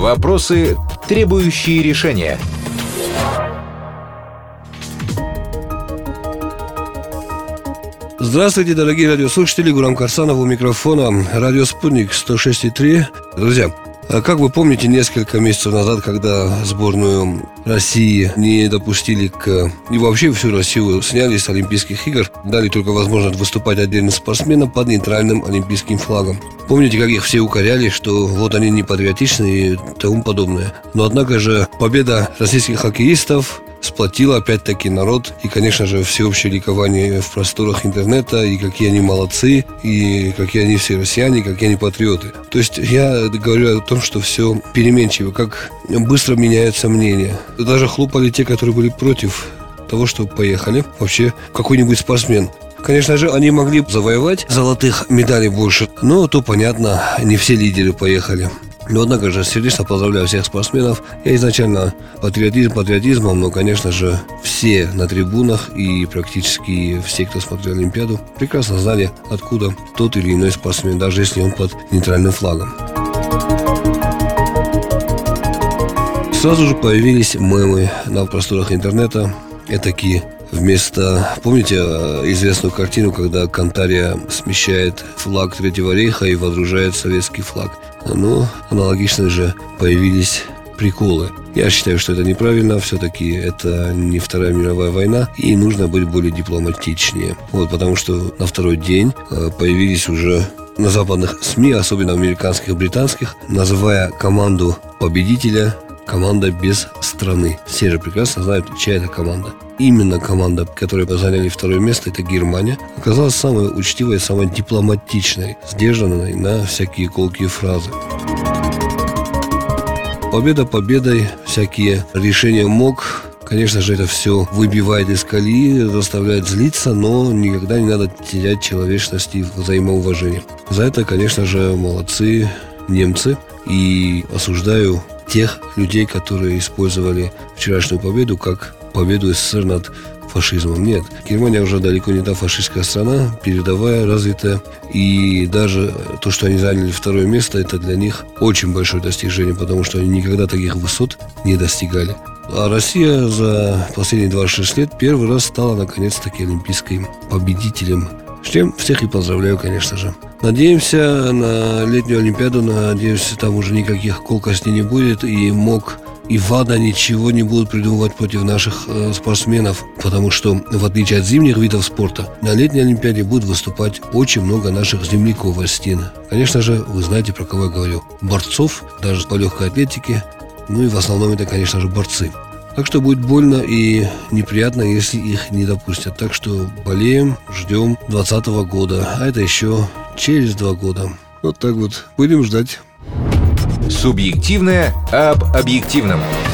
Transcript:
Вопросы, требующие решения. Здравствуйте, дорогие радиослушатели. Гурам Карсанов у микрофона. Радио «Спутник» 106,3. Друзья, как вы помните, несколько месяцев назад, когда сборную России не допустили и вообще всю Россию сняли с Олимпийских игр, дали только возможность выступать отдельным спортсменам под нейтральным олимпийским флагом. Помните, как их все укоряли, что вот они не патриотичны и тому подобное. Но однако же победа российских хоккеистов сплотила опять-таки народ. И, конечно же, всеобщее ликование в просторах интернета. И какие они молодцы, и какие они все россияне, какие они патриоты. То есть я говорю о том, что все переменчиво, как быстро меняется мнение. Даже хлопали те, которые были против того, что поехали вообще какой-нибудь спортсмен. Конечно же, они могли завоевать золотых медалей больше, но то понятно, не все лидеры поехали. Но, однако же, сердечно поздравляю всех спортсменов. Я изначально патриотизмом, но, конечно же, все на трибунах и практически все, кто смотрел Олимпиаду, прекрасно знали, откуда тот или иной спортсмен, даже если он под нейтральным флагом. Сразу же появились мемы на просторах интернета. Этакие вместо, помните известную картину, когда Кантария смещает флаг Третьего рейха и водружает советский флаг? Ну, аналогично же появились приколы. Я считаю, что это неправильно. Все-таки это не Вторая мировая война, и нужно быть более дипломатичнее. Потому что на второй день появились уже на западных СМИ, особенно американских и британских, называя команду победителя команда без страны. Все же прекрасно знают, чья это команда. Именно команда, которая заняли второе место, это Германия, оказалась самой учтивой, самой дипломатичной, сдержанной на всякие колкие фразы. Победа победой, всякие решения МОК. Конечно же, это все выбивает из колеи, заставляет злиться, но никогда не надо терять человечность и взаимоуважение. За это, конечно же, молодцы немцы. И осуждаю тех людей, которые использовали вчерашнюю победу как победу СССР над фашизмом. Нет, Германия уже далеко не та фашистская страна, передовая, развитая. И даже то, что они заняли второе место, это для них очень большое достижение, потому что они никогда таких высот не достигали. А Россия за последние 26 лет первый раз стала наконец-таки олимпийским победителем. С чем всех и поздравляю, конечно же. Надеемся на летнюю Олимпиаду, надеемся, там уже никаких колкостей не будет, и МОК, и ВАДА ничего не будут придумывать против наших спортсменов, потому что, в отличие от зимних видов спорта, на летней Олимпиаде будет выступать очень много наших земляков из стены. Конечно же, вы знаете, про кого я говорю. Борцов, даже по легкой атлетике, и в основном это, конечно же, борцы. Так что будет больно и неприятно, если их не допустят. Так что болеем, ждем 2020 года. А это еще через 2 года. Вот так вот. Будем ждать. Субъективное об объективном.